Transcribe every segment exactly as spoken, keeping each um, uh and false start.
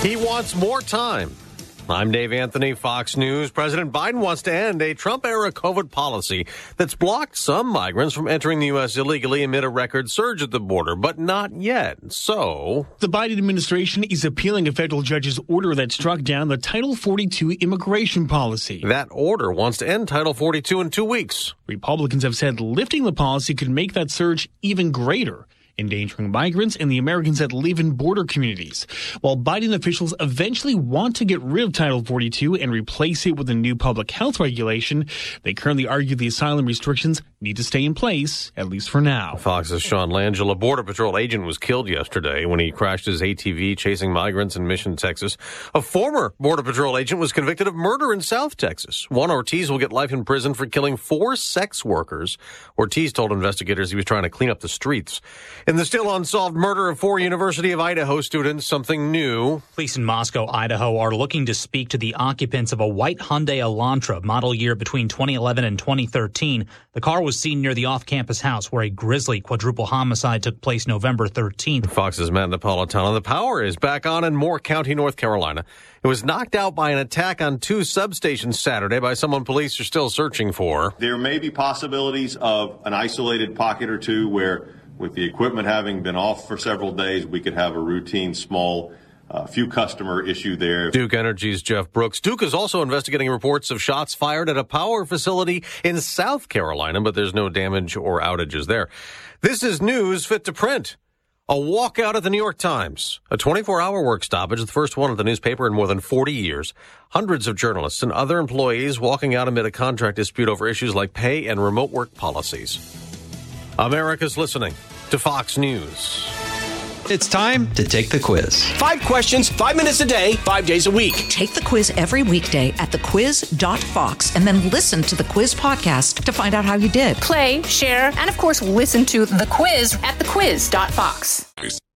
He wants more time. I'm Dave Anthony, Fox News. President Biden wants to end a Trump-era COVID policy that's blocked some migrants from entering the U S illegally amid a record surge at the border, but not yet. So the Biden administration is appealing a federal judge's order that struck down the Title forty-two immigration policy. That order wants to end Title forty-two in two weeks. Republicans have said lifting the policy could make that surge even greater, endangering migrants and the Americans that live in border communities. While Biden officials eventually want to get rid of Title forty-two and replace it with a new public health regulation, they currently argue the asylum restrictions need to stay in place, at least for now. Fox's Sean Langell, a Border Patrol agent, was killed yesterday when he crashed his A T V chasing migrants in Mission, Texas. A former Border Patrol agent was convicted of murder in South Texas. Juan Ortiz will get life in prison for killing four sex workers. Ortiz told investigators he was trying to clean up the streets. In the still unsolved murder of four University of Idaho students, something new. Police in Moscow, Idaho are looking to speak to the occupants of a white Hyundai Elantra, model year between twenty eleven and twenty thirteen. The car was seen near the off-campus house where a grisly quadruple homicide took place November thirteenth. Fox's Matt Napolitano. The power is back on in Moore County, North Carolina. It was knocked out by an attack on two substations Saturday by someone police are still searching for. There may be possibilities of an isolated pocket or two where, with the equipment having been off for several days, we could have a routine small uh, few customer issue there. Duke Energy's Jeff Brooks. Duke is also investigating reports of shots fired at a power facility in South Carolina, but there's no damage or outages there. This is news fit to print. A walkout at the New York Times. A twenty-four hour work stoppage, the first one at the newspaper in more than forty years. Hundreds of journalists and other employees walking out amid a contract dispute over issues like pay and remote work policies. America's listening to Fox News. It's time to take the quiz. Five questions, five minutes a day, five days a week. Take the quiz every weekday at the quiz dot fox and then listen to the quiz podcast to find out how you did. Play, share, and of course, listen to the quiz at the quiz dot fox.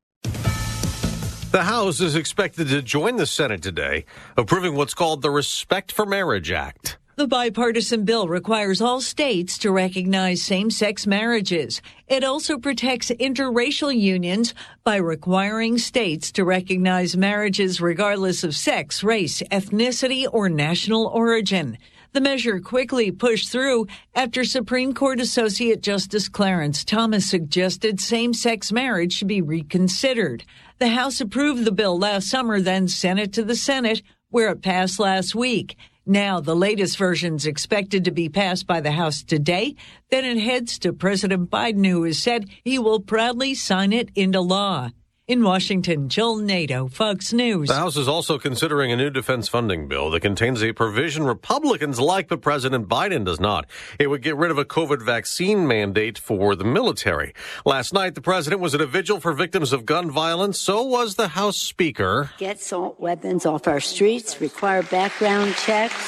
The House is expected to join the Senate today, approving what's called the Respect for Marriage Act. The bipartisan bill requires all states to recognize same-sex marriages. It also protects interracial unions by requiring states to recognize marriages regardless of sex, race, ethnicity, or national origin. The measure quickly pushed through after Supreme Court Associate Justice Clarence Thomas suggested same-sex marriage should be reconsidered. The House approved the bill last summer, then sent it to the Senate, where it passed last week. Now, the latest version is expected to be passed by the House today. Then it heads to President Biden, who has said he will proudly sign it into law. In Washington, Jill Nato, Fox News. The House is also considering a new defense funding bill that contains a provision Republicans like, but President Biden does not. It would get rid of a COVID vaccine mandate for the military. Last night, the president was at a vigil for victims of gun violence. So was the House Speaker. Get assault weapons off our streets, require background checks.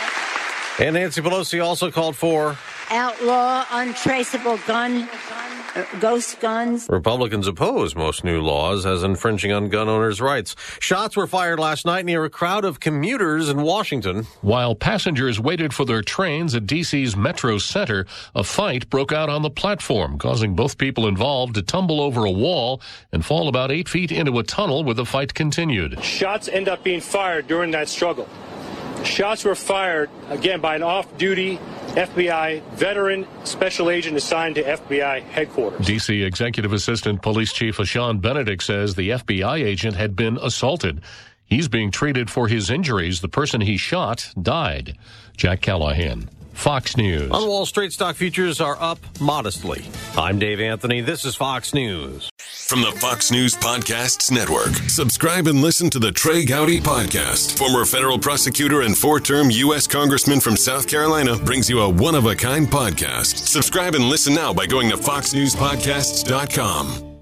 And Nancy Pelosi also called for outlaw untraceable gun, uh, ghost guns. Republicans oppose most new laws as infringing on gun owners' rights. Shots were fired last night near a crowd of commuters in Washington. While passengers waited for their trains at D C's Metro Center, a fight broke out on the platform, causing both people involved to tumble over a wall and fall about eight feet into a tunnel where the fight continued. Shots end up being fired during that struggle. Shots were fired, again, by an off-duty F B I veteran special agent assigned to F B I headquarters. D C Executive Assistant Police Chief Ashawn Benedict says the F B I agent had been assaulted. He's being treated for his injuries. The person he shot died. Jack Callahan, Fox News. On Wall Street, stock futures are up modestly. I'm Dave Anthony. This is Fox News. From the Fox News Podcasts Network, subscribe and listen to the Trey Gowdy Podcast. Former federal prosecutor and four-term U S congressman from South Carolina brings you a one-of-a-kind podcast. Subscribe and listen now by going to fox news podcasts dot com.